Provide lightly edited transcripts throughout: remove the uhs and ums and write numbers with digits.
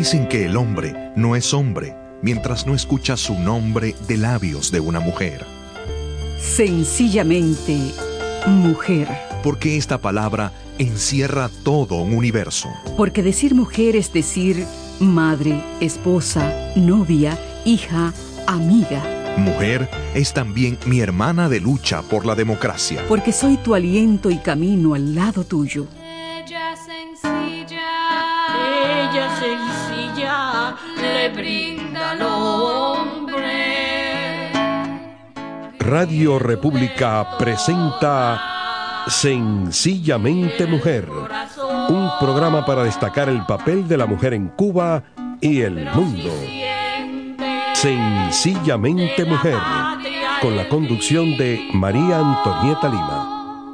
Dicen que el hombre no es hombre mientras no escucha su nombre de labios de una mujer. Sencillamente, mujer. Porque esta palabra encierra todo un universo. Porque decir mujer es decir madre, esposa, novia, hija, amiga. Mujer es también mi hermana de lucha por la democracia. Porque soy tu aliento y camino al lado tuyo. Ella sencilla, le brinda al hombre. Radio República presenta Sencillamente Mujer, un programa para destacar el papel de la mujer en Cuba y el mundo. Sencillamente Mujer, con la conducción de María Antonieta Lima.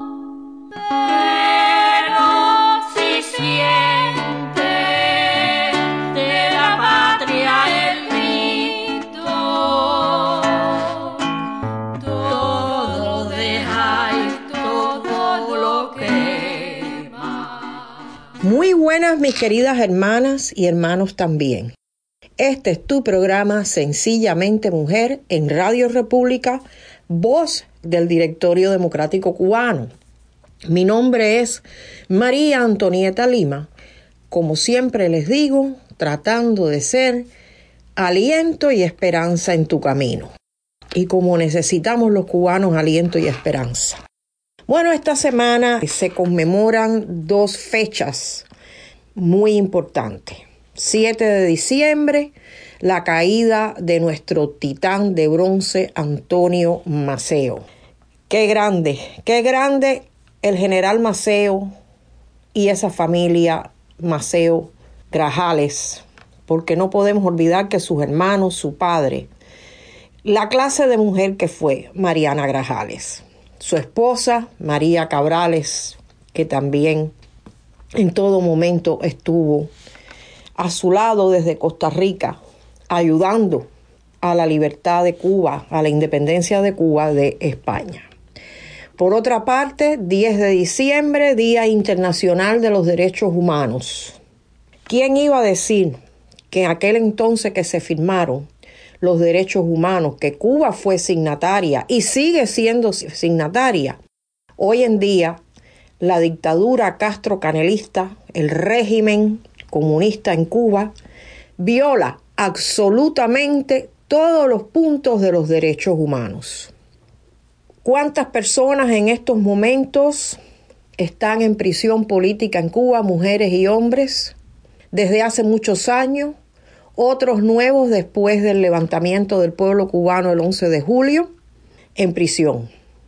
Muy buenas, mis queridas hermanas y hermanos también. Este es tu programa Sencillamente Mujer en Radio República, voz del Directorio Democrático Cubano. Mi nombre es María Antonieta Lima. Como siempre les digo, tratando de ser aliento y esperanza en tu camino. Y como necesitamos los cubanos aliento y esperanza. Bueno, esta semana se conmemoran dos fechas muy importantes. 7 de diciembre, la caída de nuestro titán de bronce Antonio Maceo. Qué grande el general Maceo y esa familia Maceo Grajales, porque no podemos olvidar que sus hermanos, su padre, la clase de mujer que fue Mariana Grajales. Su esposa, María Cabrales, que también en todo momento estuvo a su lado desde Costa Rica, ayudando a la libertad de Cuba, a la independencia de Cuba de España. Por otra parte, 10 de diciembre, Día Internacional de los Derechos Humanos. ¿Quién iba a decir que en aquel entonces que se firmaron los derechos humanos, que Cuba fue signataria y sigue siendo signataria? Hoy en día, la dictadura castrocanelista, el régimen comunista en Cuba, viola absolutamente todos los puntos de los derechos humanos. ¿Cuántas personas en estos momentos están en prisión política en Cuba, mujeres y hombres, desde hace muchos años? Otros nuevos después del levantamiento del pueblo cubano el 11 de julio, en prisión.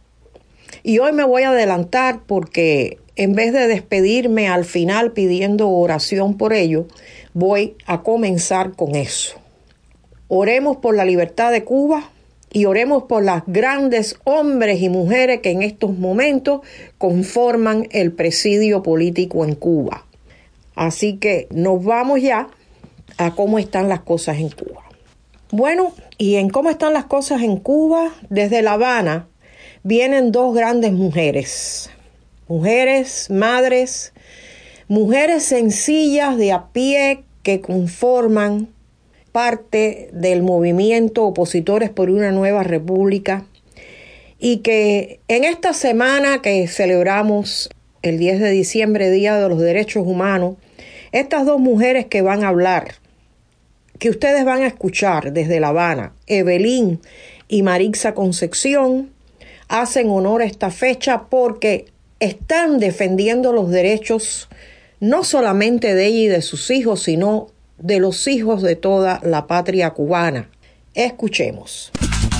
Y hoy me voy a adelantar porque en vez de despedirme al final pidiendo oración por ello, voy a comenzar con eso. Oremos por la libertad de Cuba y oremos por las grandes hombres y mujeres que en estos momentos conforman el presidio político en Cuba. Así que nos vamos ya a cómo están las cosas en Cuba. Bueno, y en cómo están las cosas en Cuba, desde La Habana vienen dos grandes mujeres, madres, mujeres sencillas de a pie que conforman parte del movimiento Opositores por una Nueva República y que en esta semana que celebramos el 10 de diciembre, Día de los Derechos Humanos, estas dos mujeres que van a hablar, que ustedes van a escuchar desde La Habana, Evelyn y Marixa Concepción, hacen honor a esta fecha porque están defendiendo los derechos no solamente de ella y de sus hijos, sino de los hijos de toda la patria cubana. Escuchemos.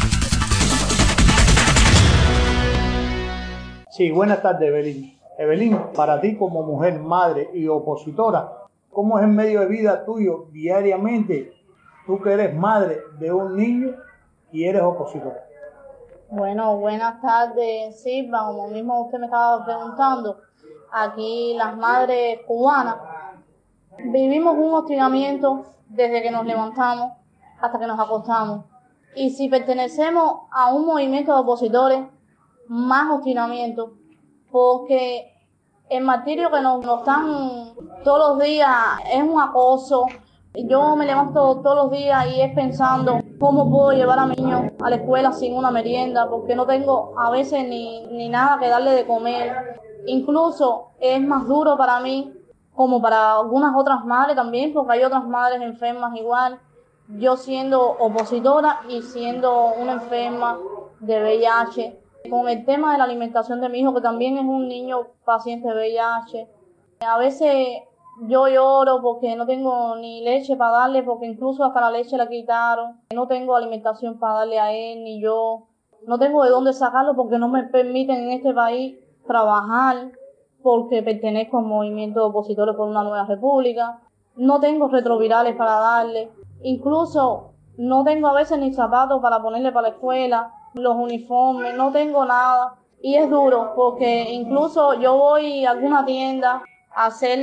Sí, buenas tardes, Evelyn. Evelyn, para ti como mujer, madre y opositora, ¿cómo es el medio de vida tuyo diariamente? Tú que eres madre de un niño y eres opositora. Bueno, buenas tardes, Silva. Como mismo usted me estaba preguntando, aquí las madres cubanas vivimos un hostigamiento desde que nos levantamos hasta que nos acostamos. Y si pertenecemos a un movimiento de opositores, más hostigamiento, porque el martirio que nos dan todos los días es un acoso, Yo me levanto todos los días y es pensando cómo puedo llevar a mi niño a la escuela sin una merienda, porque no tengo a veces ni nada que darle de comer. Incluso es más duro para mí, como para algunas otras madres también, porque hay otras madres enfermas igual. Yo siendo opositora y siendo una enferma de VIH, con el tema de la alimentación de mi hijo, que también es un niño paciente de VIH. A veces yo lloro porque no tengo ni leche para darle, porque incluso hasta la leche la quitaron. No tengo alimentación para darle a él, ni yo. No tengo de dónde sacarlo porque no me permiten en este país trabajar, porque pertenezco al movimiento de opositores por una nueva república. No tengo retrovirales para darle. Incluso no tengo a veces ni zapatos para ponerle para la escuela, los uniformes, no tengo nada. Y es duro porque incluso yo voy a alguna tienda a hacer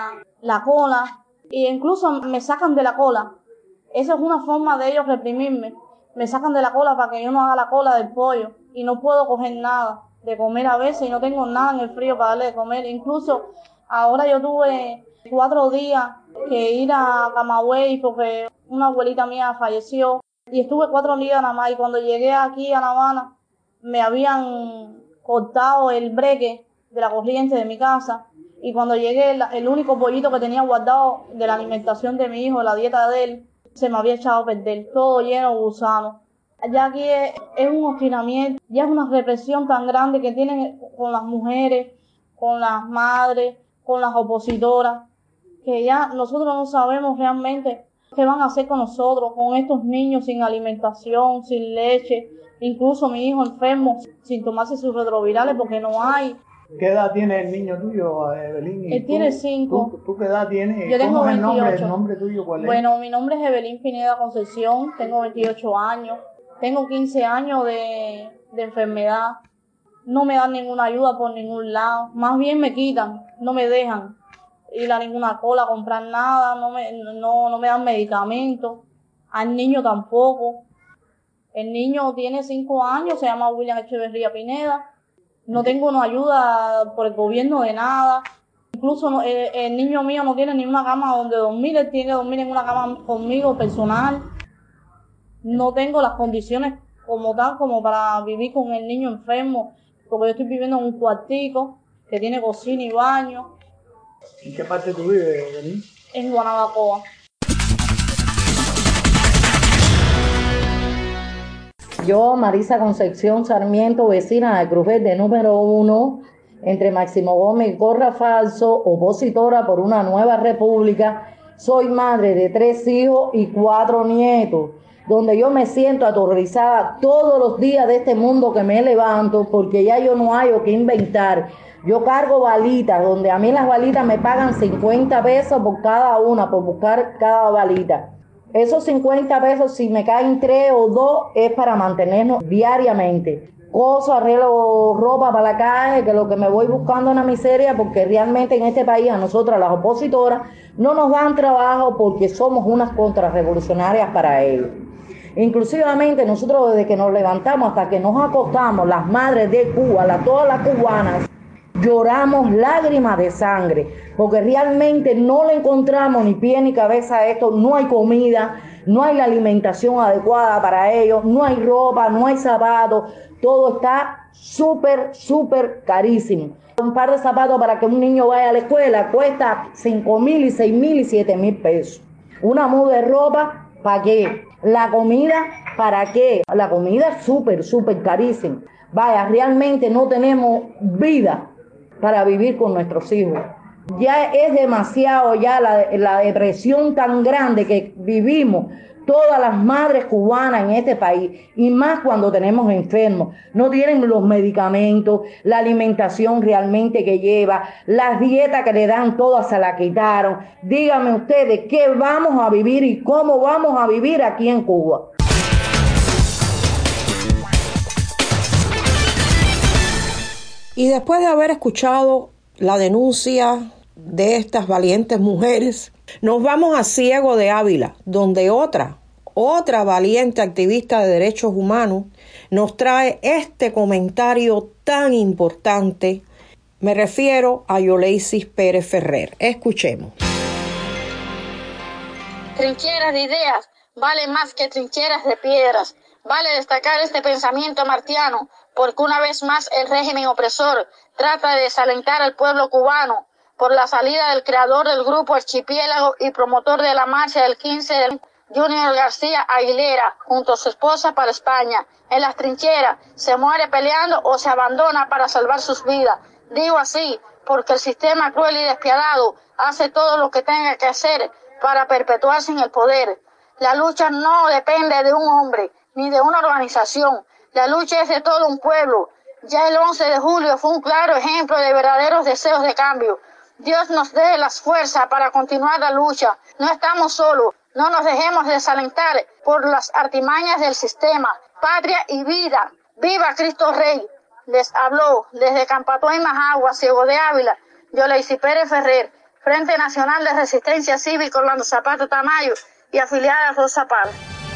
la cola e incluso me sacan de la cola. Esa es una forma de ellos reprimirme. Me sacan de la cola para que yo no haga la cola del pollo y no puedo coger nada de comer a veces y no tengo nada en el frío para darle de comer. Incluso ahora yo tuve 4 días que ir a Camagüey porque una abuelita mía falleció y estuve 4 días nada más, y cuando llegué aquí a La Habana me habían cortado el breque de la corriente de mi casa, y cuando llegué el único pollito que tenía guardado de la alimentación de mi hijo, de la dieta de él, se me había echado a perder, todo lleno de gusanos. Ya aquí es un hostigamiento, ya es una represión tan grande que tienen con las mujeres, con las madres, con las opositoras, que ya nosotros no sabemos realmente qué van a hacer con nosotros, con estos niños sin alimentación, sin leche, incluso mi hijo enfermo, sin tomarse sus retrovirales porque no hay. ¿Qué edad tiene el niño tuyo, Evelyn? Él tiene 5. ¿Tú qué edad tienes? Yo tengo 28. ¿El nombre tuyo cuál es? Bueno, mi nombre es Evelyn Pineda Concepción, tengo 28 años, tengo 15 años de enfermedad, no me dan ninguna ayuda por ningún lado, más bien me quitan, no me dejan ir a ninguna cola a comprar nada, no me dan medicamentos, al niño tampoco. El niño tiene 5 años, se llama William Echeverría Pineda. No tengo una ayuda por el gobierno de nada. Incluso el niño mío no tiene ni una cama donde dormir. Él tiene que dormir en una cama conmigo personal. No tengo las condiciones como tal como para vivir con el niño enfermo, porque yo estoy viviendo en un cuartico que tiene cocina y baño. ¿En qué parte tú vives, Evelyn? En Guanabacoa. Yo, Marisa Concepción Sarmiento, vecina de Cruz Verde número 1, entre Máximo Gómez y Corra Falso, opositora por una nueva república, soy madre de 3 hijos y 4 nietos, donde yo me siento aterrorizada todos los días de este mundo que me levanto, porque ya yo no hallo qué inventar. Yo cargo balitas, donde a mí las balitas me pagan 50 pesos por cada una, por buscar cada balita. Esos 50 pesos, si me caen 3 o 2, es para mantenernos diariamente. Coso, arreglo ropa para la calle, que lo que me voy buscando es una miseria, porque realmente en este país a nosotras las opositoras no nos dan trabajo porque somos unas contrarrevolucionarias para ellos. Inclusivamente nosotros desde que nos levantamos hasta que nos acostamos, las madres de Cuba, todas las cubanas, lloramos lágrimas de sangre, porque realmente no le encontramos ni pie ni cabeza a esto. No hay comida, no hay la alimentación adecuada para ellos, no hay ropa, no hay zapatos, todo está súper carísimo. Un par de zapatos para que un niño vaya a la escuela cuesta 5,000 y 6,000 y 7,000 pesos. Una muda de ropa, ¿para qué? La comida, ¿para qué? La comida es súper carísima. Vaya, realmente no tenemos vida para vivir con nuestros hijos. Ya es demasiado ya la depresión tan grande que vivimos todas las madres cubanas en este país, y más cuando tenemos enfermos. No tienen los medicamentos, la alimentación realmente que lleva, las dietas que le dan, todas se la quitaron. Díganme ustedes, ¿qué vamos a vivir y cómo vamos a vivir aquí en Cuba? Y después de haber escuchado la denuncia de estas valientes mujeres, nos vamos a Ciego de Ávila, donde otra valiente activista de derechos humanos nos trae este comentario tan importante. Me refiero a Yoleisis Pérez Ferrer. Escuchemos. trincheras de ideas valen más que trincheras de piedras. Vale destacar este pensamiento martiano, porque una vez más el régimen opresor trata de desalentar al pueblo cubano por la salida del creador del grupo Archipiélago y promotor de la marcha del 15 de Junior García Aguilera, junto a su esposa para España. En las trincheras se muere peleando o se abandona para salvar sus vidas. Digo así porque el sistema cruel y despiadado hace todo lo que tenga que hacer para perpetuarse en el poder. La lucha no depende de un hombre ni de una organización. La lucha es de todo un pueblo. Ya el 11 de julio fue un claro ejemplo de verdaderos deseos de cambio. Dios nos dé las fuerzas para continuar la lucha. No estamos solos. No nos dejemos desalentar por las artimañas del sistema. Patria y vida. ¡Viva Cristo Rey! Les habló desde Campatón y Majagua, Ciego de Ávila, Yoleisi Pérez Ferrer, Frente Nacional de Resistencia Cívica Orlando Zapata Tamayo y afiliada Rosa Paz.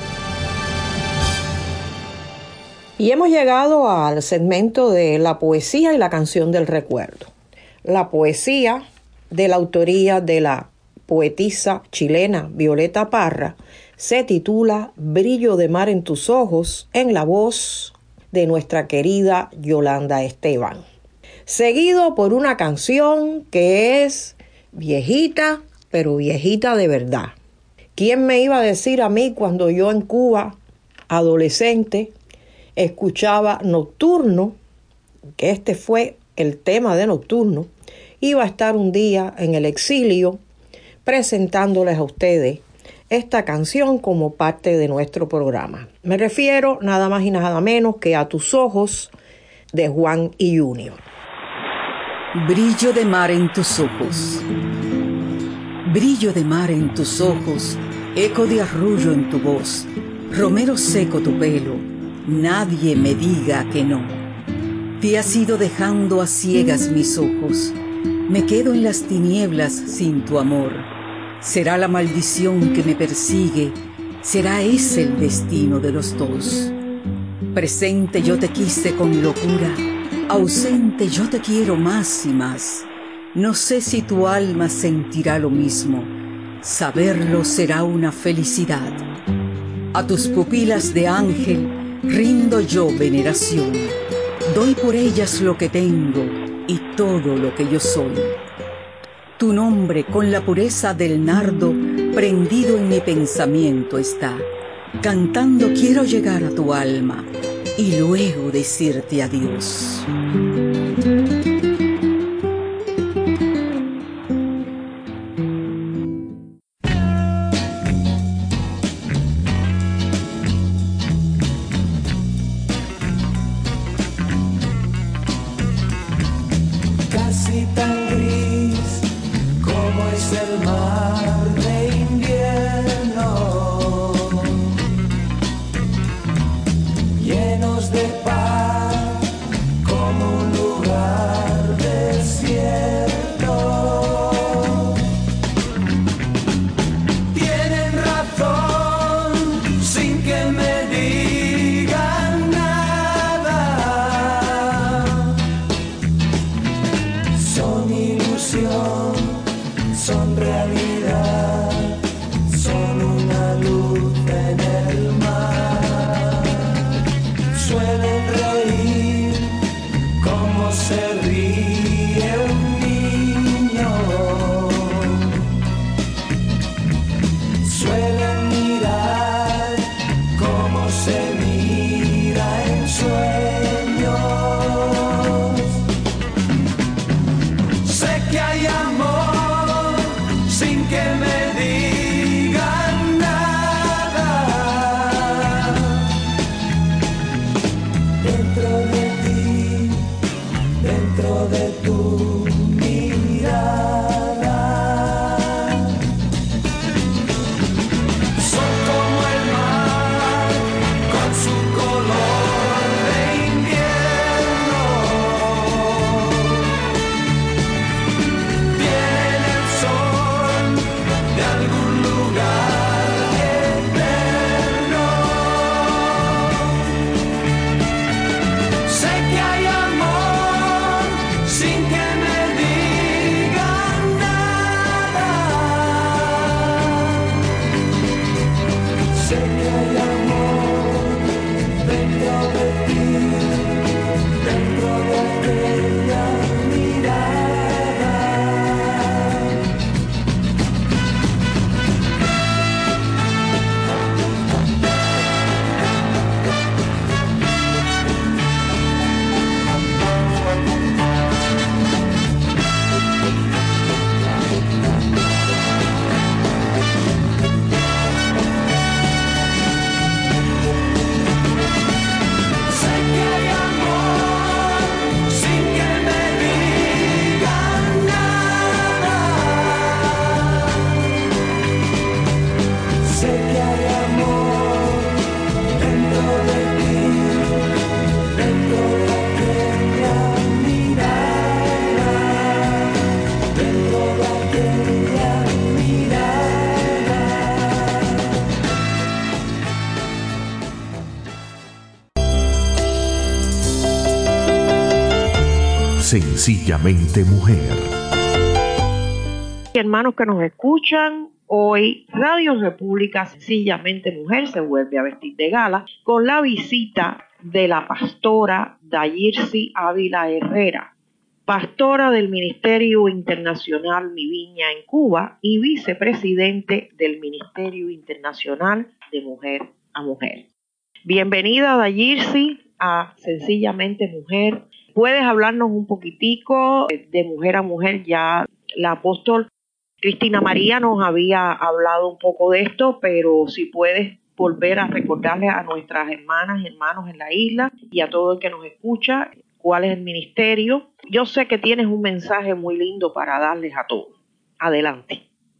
Y hemos llegado al segmento de la poesía y la canción del recuerdo. La poesía de la autoría de la poetisa chilena Violeta Parra se titula Brillo de mar en tus ojos, en la voz de nuestra querida Yolanda Esteban. Seguido por una canción que es viejita, pero viejita de verdad. ¿Quién me iba a decir a mí cuando yo en Cuba, adolescente, escuchaba Nocturno, que este fue el tema de Nocturno, iba a estar un día en el exilio presentándoles a ustedes esta canción como parte de nuestro programa? Me refiero nada más y nada menos que a Tus ojos, de Juan y Junior. Brillo de mar en tus ojos. Brillo de mar en tus ojos, eco de arrullo en tu voz, romero seco tu pelo, nadie me diga que no. Te has ido dejando a ciegas mis ojos, me quedo en las tinieblas sin tu amor. Será la maldición que me persigue, será ese el destino de los dos. Presente yo te quise con locura, ausente yo te quiero más y más. No sé si tu alma sentirá lo mismo, saberlo será una felicidad. A tus pupilas de ángel rindo yo veneración, doy por ellas lo que tengo y todo lo que yo soy. Tu nombre con la pureza del nardo prendido en mi pensamiento está. Cantando quiero llegar a tu alma y luego decirte adiós. Casi tan gris como es el mar de invierno, llenos de paz como un lugar desierto. Tienen razón sin que me digan nada, son ilusión, son realidad, son una luz en el mar. Suelen reír como se ríe un niño, suelen mirar como se mira en sueños. Sé que hay amor sin que me digan nada. Dentro de ti, dentro de tu mirada, son como el mar con su color de invierno. Sencillamente Mujer. Hermanos que nos escuchan, hoy Radio República Sencillamente Mujer se vuelve a vestir de gala con la visita de la pastora Dayirsi Ávila Herrera, pastora del Ministerio Internacional Mi Viña en Cuba y vicepresidente del Ministerio Internacional de Mujer a Mujer. Bienvenida, Dayirsi, a Sencillamente Mujer. ¿Puedes hablarnos un poquitico de mujer a mujer? Ya la apóstol Cristina María nos había hablado un poco de esto, pero si puedes volver a recordarle a nuestras hermanas y hermanos en la isla y a todo el que nos escucha cuál es el ministerio. Yo sé que tienes un mensaje muy lindo para darles a todos. Adelante.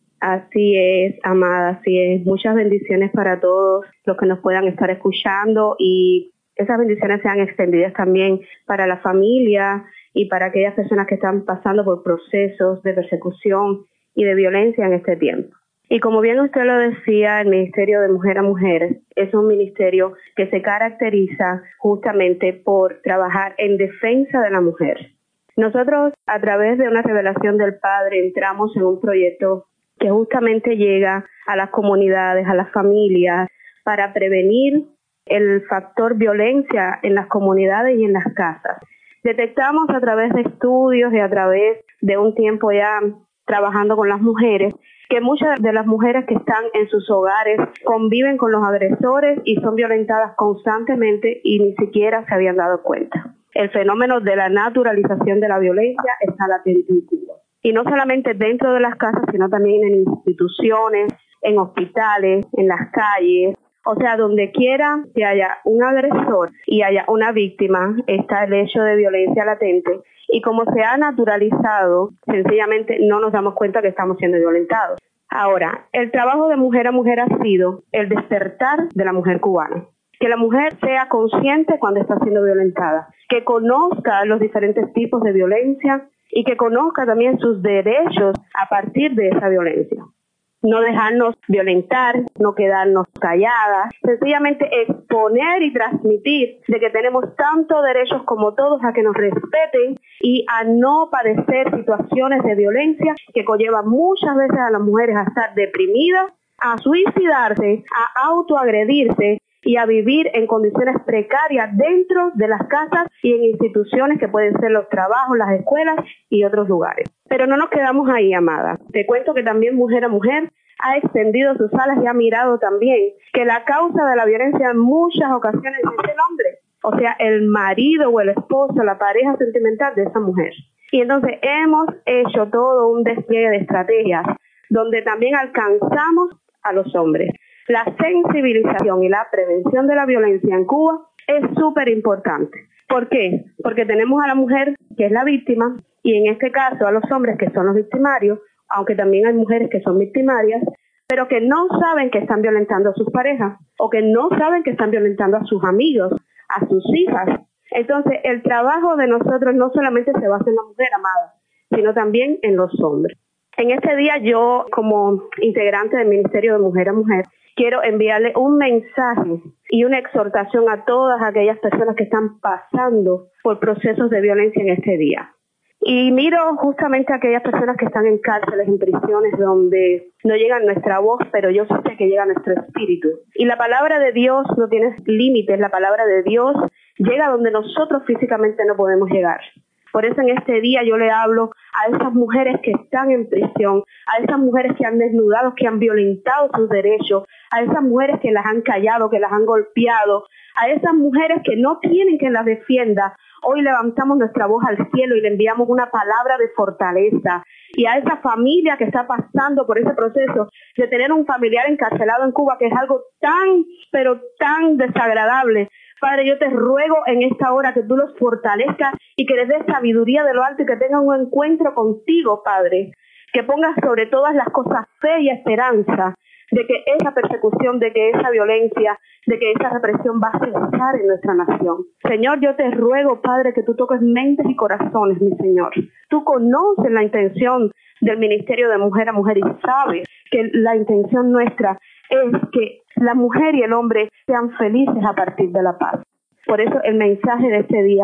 Así es, amada, así es. Muchas bendiciones para todos los que nos puedan estar escuchando y esas bendiciones sean extendidas también para la familia y para aquellas personas que están pasando por procesos de persecución y de violencia en este tiempo. Y como bien usted lo decía, el Ministerio de Mujer a Mujer es un ministerio que se caracteriza justamente por trabajar en defensa de la mujer. Nosotros, a través de una revelación del Padre, entramos en un proyecto que justamente llega a las comunidades, a las familias, para prevenir el factor violencia en las comunidades y en las casas. Detectamos a través de estudios y a través de un tiempo ya trabajando con las mujeres, que muchas de las mujeres que están en sus hogares conviven con los agresores y son violentadas constantemente y ni siquiera se habían dado cuenta. El fenómeno de la naturalización de la violencia está latente en Cuba. Y no solamente dentro de las casas, sino también en instituciones, en hospitales, en las calles. O sea, donde quiera que haya un agresor y haya una víctima, está el hecho de violencia latente. Y como se ha naturalizado, sencillamente no nos damos cuenta que estamos siendo violentados. Ahora, el trabajo de mujer a mujer ha sido el despertar de la mujer cubana. Que la mujer sea consciente cuando está siendo violentada, que conozca los diferentes tipos de violencia y que conozca también sus derechos a partir de esa violencia. No dejarnos violentar, no quedarnos calladas, sencillamente exponer y transmitir de que tenemos tantos derechos como todos a que nos respeten y a no padecer situaciones de violencia que conllevan muchas veces a las mujeres a estar deprimidas, a suicidarse, a autoagredirse y a vivir en condiciones precarias dentro de las casas y en instituciones que pueden ser los trabajos, las escuelas y otros lugares. Pero no nos quedamos ahí, amada. Te cuento que también Mujer a Mujer ha extendido sus alas y ha mirado también que la causa de la violencia en muchas ocasiones es el hombre, o sea, el marido o el esposo, la pareja sentimental de esa mujer. Y entonces hemos hecho todo un despliegue de estrategias donde también alcanzamos a los hombres. La sensibilización y la prevención de la violencia en Cuba es súper importante. ¿Por qué? Porque tenemos a la mujer que es la víctima y en este caso a los hombres que son los victimarios, aunque también hay mujeres que son victimarias, pero que no saben que están violentando a sus parejas o que no saben que están violentando a sus amigos, a sus hijas. Entonces, el trabajo de nosotros no solamente se basa en la mujer, amada, sino también en los hombres. En este día yo, como integrante del Ministerio de Mujer a Mujer, quiero enviarle un mensaje y una exhortación a todas aquellas personas que están pasando por procesos de violencia en este día. Y miro justamente a aquellas personas que están en cárceles, en prisiones, donde no llega nuestra voz, pero yo sé que llega nuestro espíritu. Y la palabra de Dios no tiene límites, la palabra de Dios llega donde nosotros físicamente no podemos llegar. Por eso en este día yo le hablo a esas mujeres que están en prisión, a esas mujeres que han desnudado, que han violentado sus derechos, a esas mujeres que las han callado, que las han golpeado, a esas mujeres que no tienen quien las defienda. Hoy levantamos nuestra voz al cielo y le enviamos una palabra de fortaleza. Y a esa familia que está pasando por ese proceso de tener un familiar encarcelado en Cuba, que es algo tan, pero tan desagradable. Padre, yo te ruego en esta hora que tú los fortalezcas y que les des sabiduría de lo alto y que tengan un encuentro contigo, Padre. Que pongas sobre todas las cosas fe y esperanza de que esa persecución, de que esa violencia, de que esa represión va a cesar en nuestra nación. Señor, yo te ruego, Padre, que tú toques mentes y corazones, mi Señor. Tú conoces la intención del Ministerio de Mujer a Mujer y sabes que la intención nuestra es que la mujer y el hombre sean felices a partir de la paz. Por eso el mensaje de este día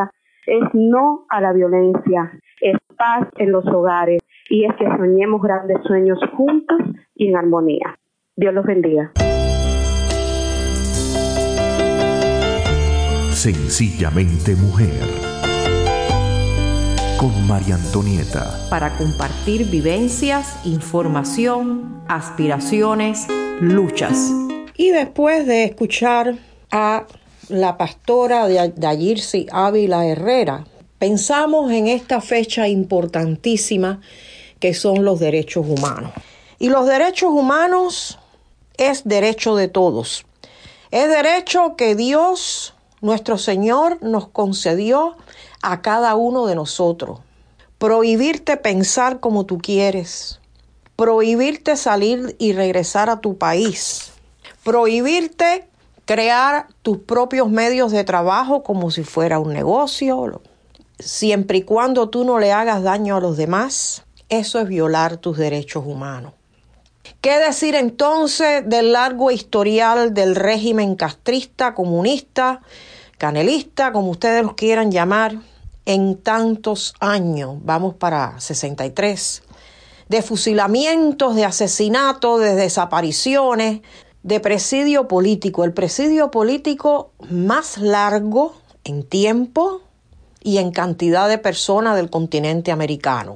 es no a la violencia, es paz en los hogares y es que soñemos grandes sueños juntos y en armonía. Dios los bendiga. Sencillamente Mujer, con María Antonieta. Para compartir vivencias, información, aspiraciones, luchas. Y después de escuchar a la pastora Dayirsi Ávila Herrera, pensamos en esta fecha importantísima que son los derechos humanos. Y los derechos humanos es derecho de todos. Es derecho que Dios, nuestro Señor, nos concedió a cada uno de nosotros. Prohibirte pensar como tú quieres. Prohibirte salir y regresar a tu país. Prohibirte crear tus propios medios de trabajo como si fuera un negocio, siempre y cuando tú no le hagas daño a los demás. Eso es violar tus derechos humanos. ¿Qué decir entonces del largo historial del régimen castrista, comunista, canelista, como ustedes los quieran llamar, en tantos años? Vamos para 63. De fusilamientos, de asesinatos, de desapariciones, de presidio político. El presidio político más largo en tiempo y en cantidad de personas del continente americano.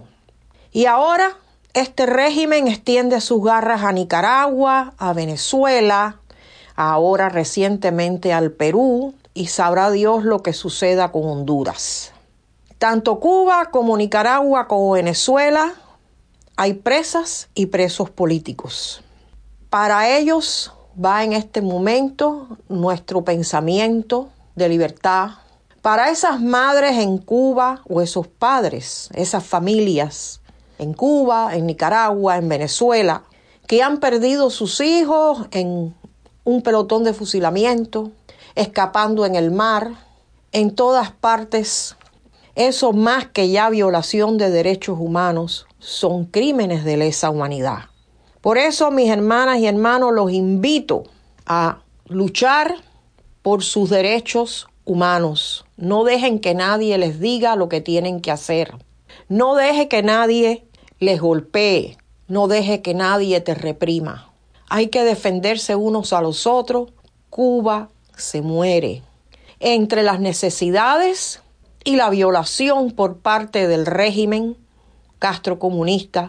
Y ahora este régimen extiende sus garras a Nicaragua, a Venezuela, ahora recientemente al Perú, y sabrá Dios lo que suceda con Honduras. Tanto Cuba como Nicaragua como Venezuela hay presas y presos políticos. Para ellos va en este momento nuestro pensamiento de libertad. Para esas madres en Cuba o esos padres, esas familias en Cuba, en Nicaragua, en Venezuela, que han perdido sus hijos en un pelotón de fusilamiento, escapando en el mar, en todas partes, eso más que ya violación de derechos humanos, son crímenes de lesa humanidad. Por eso, mis hermanas y hermanos, los invito a luchar por sus derechos humanos. No dejen que nadie les diga lo que tienen que hacer. No deje que nadie les golpee. No deje que nadie te reprima. Hay que defenderse unos a los otros. Cuba se muere. Entre las necesidades y la violación por parte del régimen castrocomunista.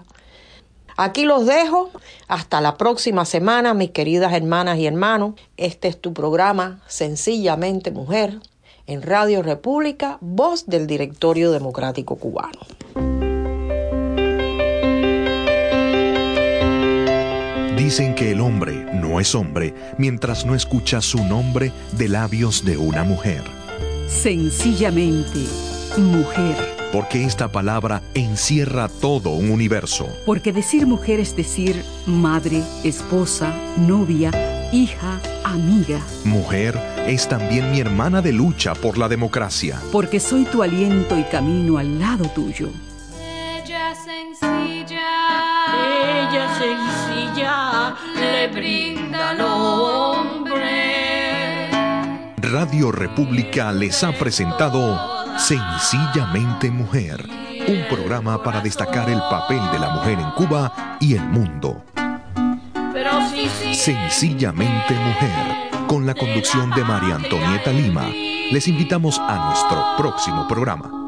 Aquí los dejo. Hasta la próxima semana, mis queridas hermanas y hermanos. Este es tu programa Sencillamente Mujer en Radio República, voz del Directorio Democrático Cubano. Dicen que el hombre no es hombre mientras no escucha su nombre de labios de una mujer. Sencillamente mujer. Porque esta palabra encierra todo un universo. Porque decir mujer es decir madre, esposa, novia, hija, amiga. Mujer es también mi hermana de lucha por la democracia. Porque soy tu aliento y camino al lado tuyo. Ella sencilla, le brinda al hombre. Radio República les ha presentado Sencillamente Mujer, un programa para destacar el papel de la mujer en Cuba y el mundo. Sencillamente Mujer, con la conducción de María Antonieta Lima. Les invitamos a nuestro próximo programa.